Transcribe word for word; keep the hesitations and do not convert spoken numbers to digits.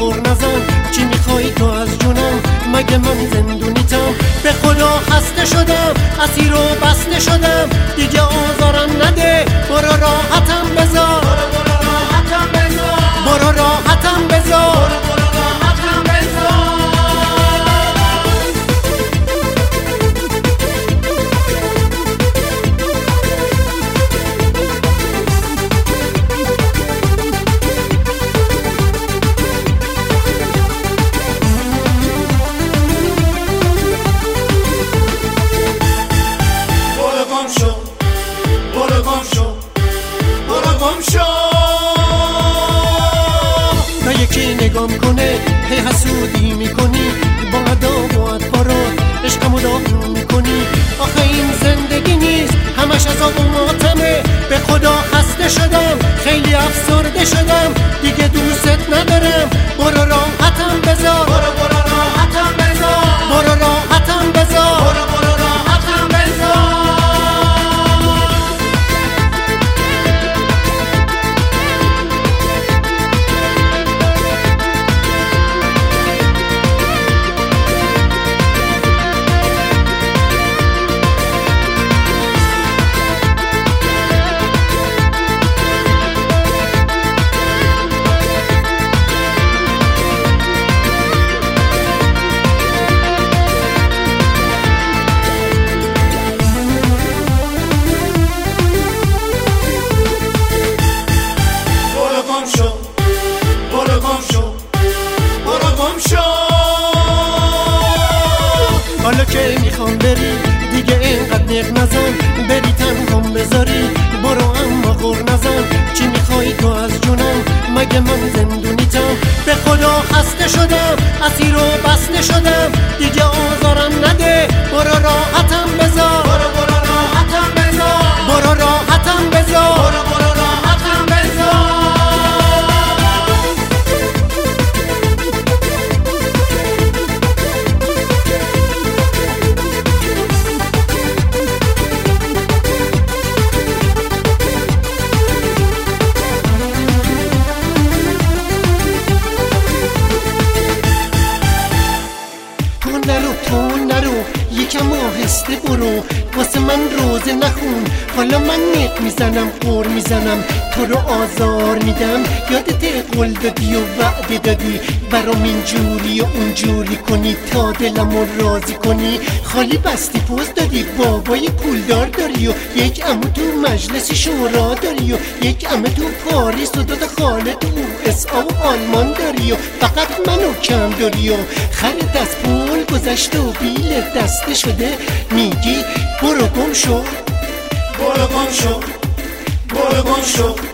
غر نزن. چی میخوای تو از جونم؟ مگه من زندونیتم؟ به خدا خسته شدم، اسیر و بسته شدم، دیگه آزارم نده، برو راحتم بذار، برو راحتم بذار، برو راحتم بذار. تا یکی نگام کنه هی حسودی میکنی، با ادا و ادبارات عشقمو داغون میکنی. آخه این زندگی نیست، همش عذاب و ماتمه. به خدا خسته شدم، خیلی افسرده شدم، دیگه دوست ندارم، برو راحتم بذار، برو برو راحتم بذار، برو راحتم بذار، برو برو راحتم بذار. حالا که میخوام بری دیگه اینقدر نق نزن، بری تنهام بذاری، برو اما غر نزن. چی میخوای تو از جونم؟ مگه من زندونیتم؟ به خدا خسته شدم، اسیر و بسته شدم، دیگه آزارم نده، برو راحتم بذار، برو برو راحتم بذار، برو راحتم بذار، برو برو راحتم بذار. نرو تو نرو، یکم آهسته برو، واسه من روزه نخون. حالا من نق میزنم، قور میزنم، تو رو آزار میدم. یادت قول دادی و وعده دادی برام اینجوری و اونجوری کنی تا دلمو راضی کنی. خالی بستی پوز دادی، بابای پولدار داری و یک عمو تو مجلس شورا داری و یک عمه تو پاریس و دو تا خاله تو اس آ و آلمان داری و فقط منو کم داری و خرت از پول گذشته و بیل دسته شده. میگی برو گم شو، برو گم شو، برو گم شو.